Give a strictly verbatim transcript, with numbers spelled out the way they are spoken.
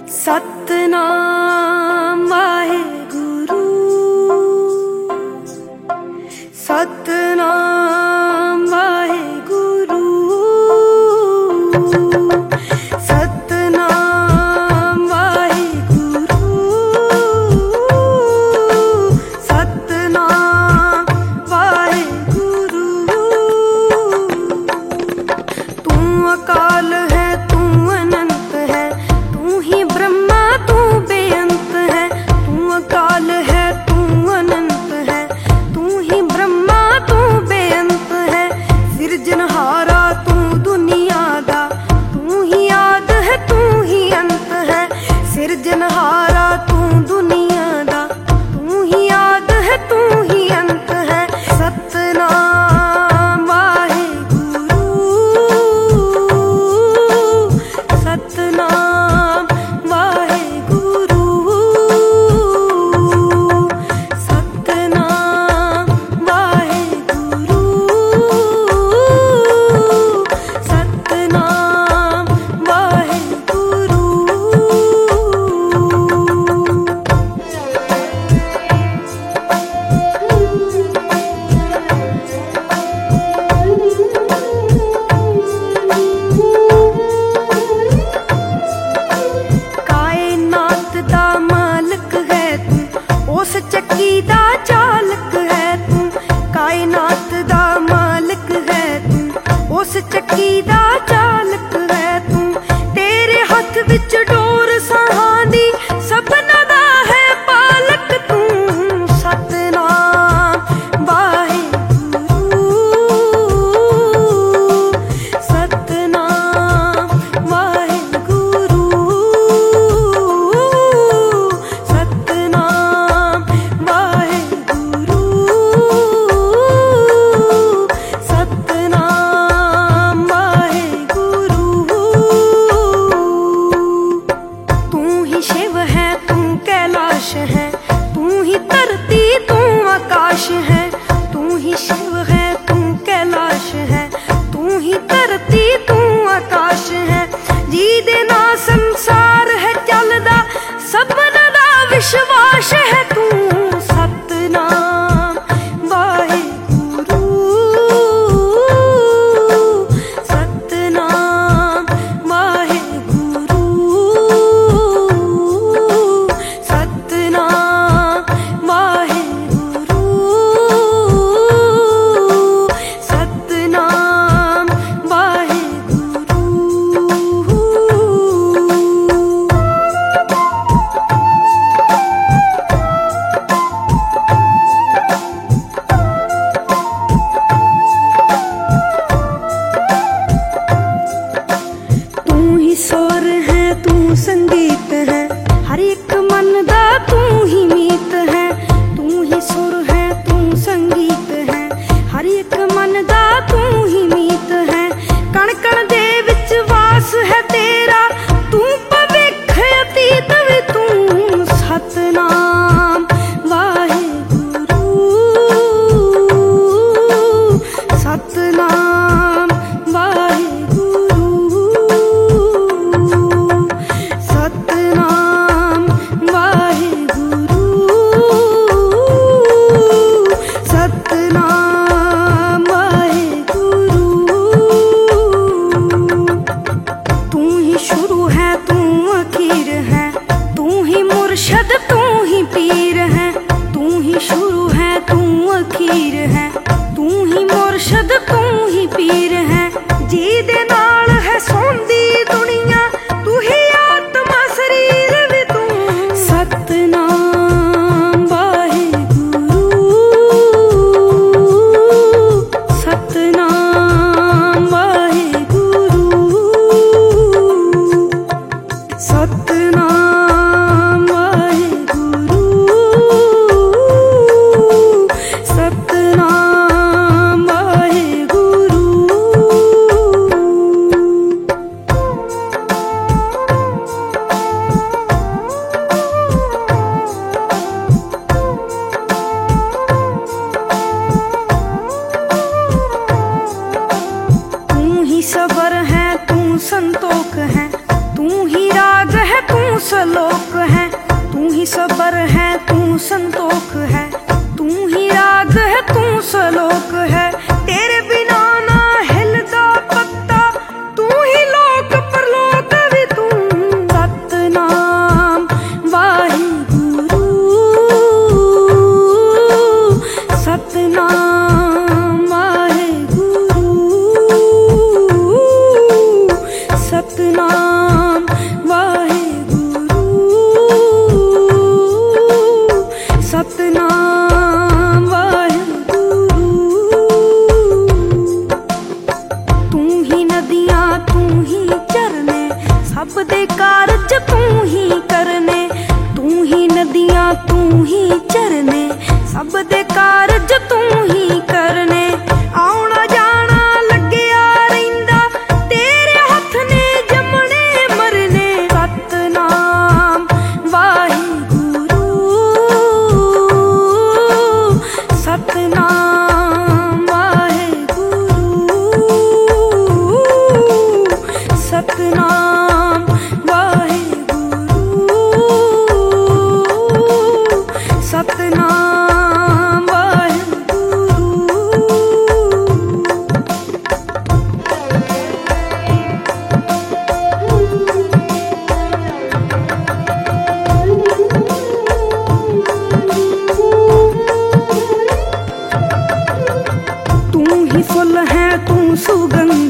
सतनाम वाहेगुरु, सतनाम वाहेगुरु, सतनाम वाहेगुरु, सतनाम वाहेगुरु। तू अकाल है, तू अनंत है, तू ही ब्रह्मा तू बेअंत है। तू अकाल है, तू अनंत है, तू ही ब्रह्मा तू बेअंत है। सिरजनहारा तू दुनिया दा, तू ही आद है, तू ही अंत है। सिरजनहारा तू दुनिया दा, तू ही आद है, तू ही अंत है। सतनाम वाहेगुरु, सतनाम वाहेगुरु, सतनाम वाहेगुरु, सतनाम वाहेगुरु। कायनात दा मालिक है तू, उस चक्की दा चालक है तू। कायनात दा मालिक है तू, उस चक्की दा चालक है तू। तेरे हाथ विच डोर साहां दी, सपना दा है पालक तू। सतनाम वाहेगुरु, सतनाम वाहेगुरु, सतनाम वाहेगुरु, सतनाम वाहेगुरु। तू ही शिव है, तू कैलाश है, तू ही धरती तू आकाश है। तू ही शिव है, तू कैलाश है, तू ही धरती तू आकाश है। जी दे ना संसार है चलदा, सबना दा विश्वास है तू। सतनाम वाहेगुरु, सतनाम वाहेगुरु, सतनाम वाहेगुरु, सतनाम वाहेगुरु। तू ही स्वर है, तू संगीत है, हर एक मन दा तू ही मीत है। तू ही सुर है, तू संगीत है, हर एक मन दा तू ही मीत है। कण कण दे विच वास है तेरा, तू भविख अतीत भी तू। सतनाम वाहेगुरु, सतनाम वाहेगुरु, सतनाम वाहेगुरु, सतनाम वाहेगुरु। तू ही शुरू है, तू आखिर है, तू ही मुर्शद तू ही पीर है। तू ही शुरू है, तू आखिर है, तू ही मुर्शद तू ही पीर है। जी दे नाल है सौंदी दुनिया, तू ही आत्मा शरीर भी तू। सतनाम वाहेगुरु, सतनाम वाहेगुरु, सतनाम वाहेगुरु, सतनाम वाहेगुरु। तू ही सबर है, तू संतोख है, तू ही राग है, तू सलोक है, तू ही सबर है, तू संतोख है, तू ही राग है, तू सलोक है। तेरे बिना ना हिलदा पत्ता, तू ही लोक परलोक भी तू। सतनाम वाहिगुरु, सतनाम वाहिगुरु, सतनाम वाहिगुरु, सतनाम वाहिगुरु। तू ही नदियां तू ही झरने, सब दे कारज तू ही करने। तू ही नदियां तू ही झरने, सब दे कारज तू ही करने। आउणा जाना लग्या रहिंदा, तेरे हथ ने जमने मरने। सतनाम वाहिगुरु, सतनाम वाहिगुरु, सतनाम वाहिगुरु, सतनाम वाहिगुरु। तू ही फुल है, तू सुगंध